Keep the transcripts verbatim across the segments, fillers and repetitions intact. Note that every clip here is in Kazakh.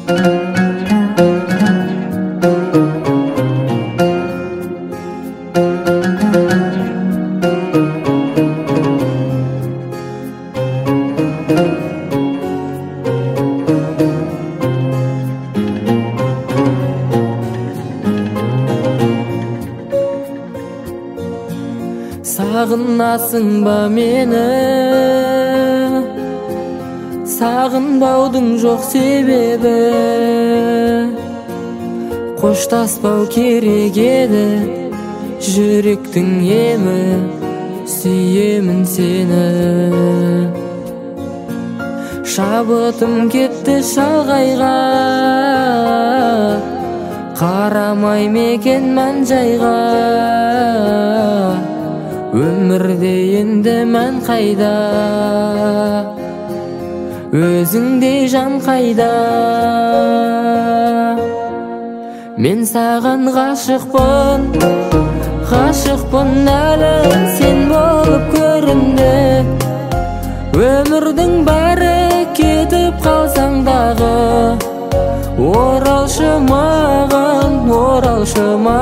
Сағынасың ба мені? Сағынбаудың жоқ себебі, қоштаспау керек еді жүректің емі. Сүйемін сені, шабытым кетті шалғайға, қарамай мекен мән жайға. Өмірде енді мән қайда, өзіңдей жан қайда. Мен саған ғашықпын, ғашықпын әлі сен болып көрінді. Өмірдің бәрі кетіп қалсаң дағы, оралшы маған, оралшы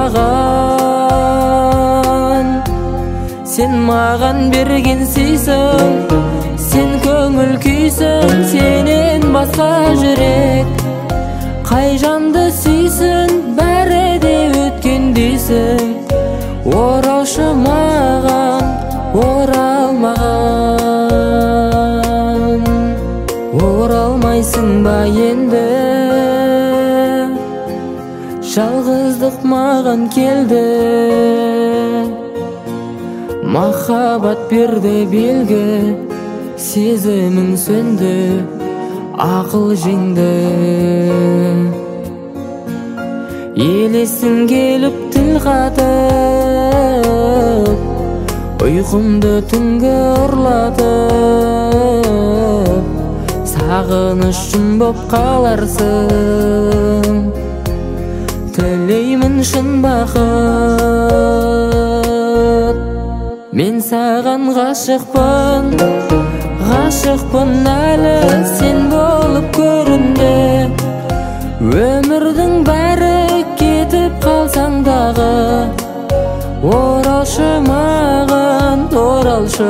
маған. Сен маған берген сыйсың, сен көңіл күйсің, сенен басқа жүрек қай жанды сүйсін, бәрі де өткен дейсің. Оралшы маған, оралмаған. Оралмайсың ба енді? Жалғыздық маған келді, махаббат берді белгі, сезімің сөнді, ақыл жеңді. Елесің келіп тіл қатып, ұйқымды түнгі ұрлатып, сағынышым боп қаларсың. Тілеймін шын бақыт, мен саған ғашықпын, ғашықпын әлі сен болып көрінді. Өмірдің бәрі кетіп қалсаң дағы, оралшы маған, оралшы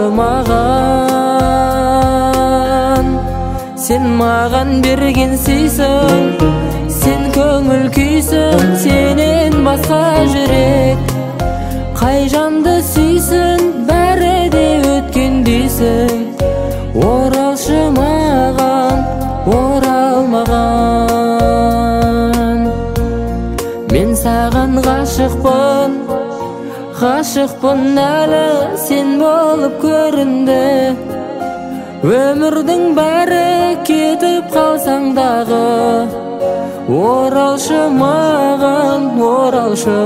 маған. Сен маған берген сыйсың, сен көңіл күйсің, сенен басқа жүрек қай жанды сүйсін, бәрі де өткен дейсің. Оралшы маған, оралмаған. Мен саған ғашықпын, ғашықпын әлі сен болып көрінді. Өмірдің бәрі кетіп қалсаң дағы, оралшы маған, оралшы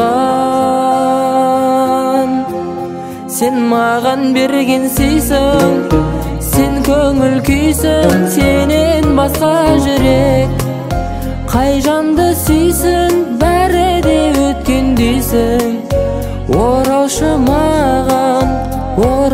маған. Сен маған берген сыйсың, сен көңіл күйсің, сенен басқа жүрек қай жанды сүйсін, бәрі де өткен дейсің. Оралшы маған,